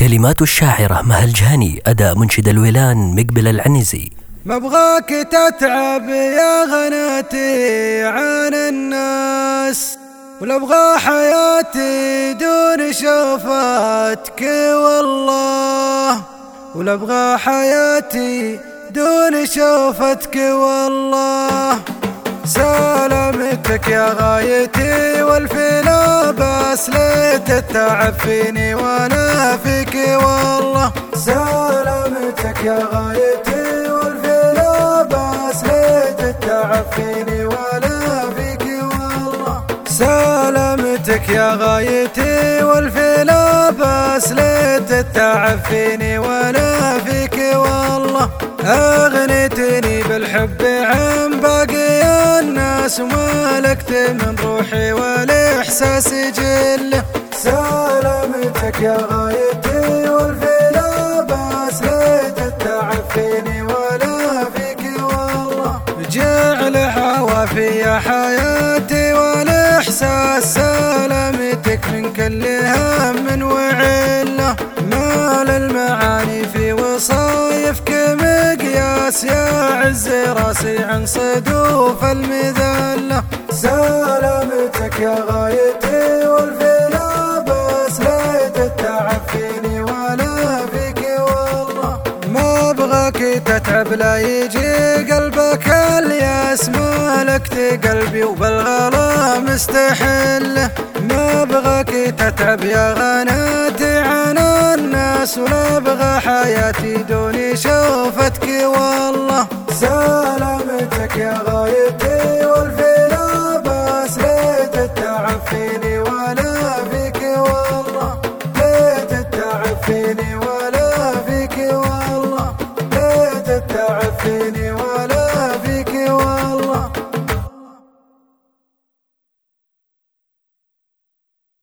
كلمات الشاعرة مها الجهني، أداء منشد الويلان مقبل العنزي. ما ابغاك تتعب يا غناتي عن الناس، ولا ابغى حياتي دون شوفتك والله، ولا ابغى حياتي دون شوفتك والله. سلامتك يا غايتي والفلا، بس ليت التعب فيني وانا فيك والله. سلامتك يا غايتي والفلا، بس ليت التعب فيني وانا فيك والله. سلامتك يا غايتي والفلا، بس ليت التعب فيني وانا فيك والله. أغنيتني بالحب عن باقي الناس، ومالكت من روحي والإحساس جله. سلامتك يا غايتي والفلا، بس ليت التعب فيني ولا فيك والله. جعل حوافي يا حياتي والإحساس، سلامتك من كل هم وعله. مال المعاني في وصايفك مقياس، يا عز راسي عن صدوف المذلة. سلامتك يا غايتي والفلا، بس ليت التعب فيني ولا فيك والله. ما ابغاك تتعب لا يجي قلبك الياس، مالكت قلبي وبالغلا مستحله. ما ابغاك تتعب يا غناتي عن الناس، ولا ابغى حياتي دون شوفتك والله. سلامتك يا غايتي والفلا، بس ليت التعب فيني ولا فيك والله. ليت التعب فيني ولا فيك والله. ليت التعب